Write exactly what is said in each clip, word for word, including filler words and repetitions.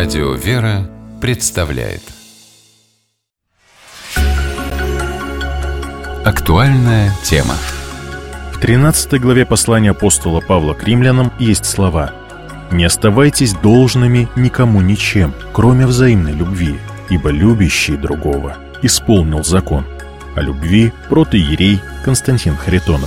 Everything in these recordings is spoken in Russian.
Радио «Вера» представляет актуальная тема. В тринадцатой главе послания апостола Павла к римлянам есть слова: «Не оставайтесь должными никому ничем, кроме взаимной любви, ибо любящий другого исполнил закон». О любви протоиерей Константин Харитонов.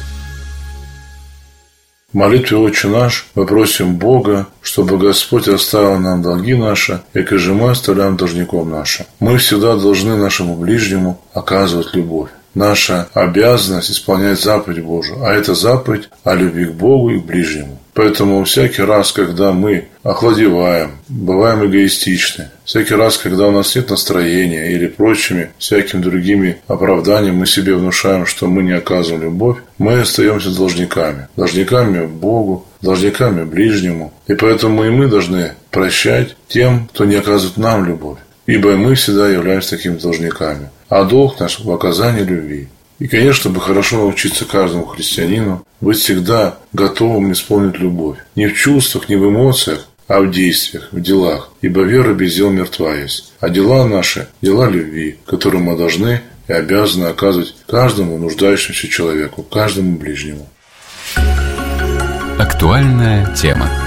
В молитве «Отче наш» мы просим Бога, чтобы Господь оставил нам долги наши, как и же мы оставляем должником нашим. Мы всегда должны нашему ближнему оказывать любовь. Наша обязанность исполнять заповедь Божию, а это заповедь о любви к Богу и к ближнему. Поэтому всякий раз, когда мы охладеваем, бываем эгоистичны, всякий раз, когда у нас нет настроения или прочими всякими другими оправданиями, мы себе внушаем, что мы не оказываем любовь, мы остаемся должниками. Должниками Богу, должниками ближнему. И поэтому и мы должны прощать тем, кто не оказывает нам любовь. Ибо мы всегда являемся такими должниками. А долг наш в оказании любви. И, конечно, бы хорошо научиться каждому христианину быть всегда готовым исполнить любовь. Не в чувствах, не в эмоциях, а в действиях, в делах. Ибо вера без дел мертва есть. А дела наши – дела любви, которые мы должны и обязаны оказывать каждому нуждающемуся человеку, каждому ближнему. Актуальная тема.